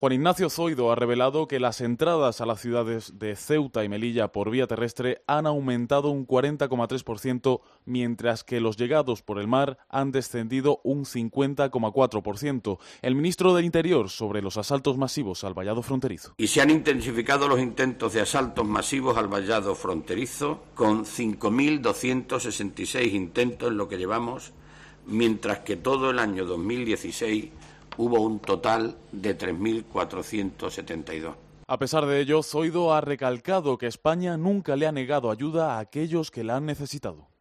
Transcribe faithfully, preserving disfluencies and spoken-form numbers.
Juan Ignacio Zoido ha revelado que las entradas a las ciudades de Ceuta y Melilla por vía terrestre han aumentado un cuarenta coma tres por ciento, mientras que los llegados por el mar han descendido un cincuenta coma cuatro por ciento. El ministro del Interior sobre los asaltos masivos al vallado fronterizo. Y se han intensificado los intentos de asaltos masivos al vallado fronterizo, con cinco mil doscientos sesenta y seis intentos en lo que llevamos, mientras que todo el año dos mil dieciséis hubo un total de tres mil cuatrocientos setenta y dos. A pesar de ello, Zoido ha recalcado que España nunca le ha negado ayuda a aquellos que la han necesitado.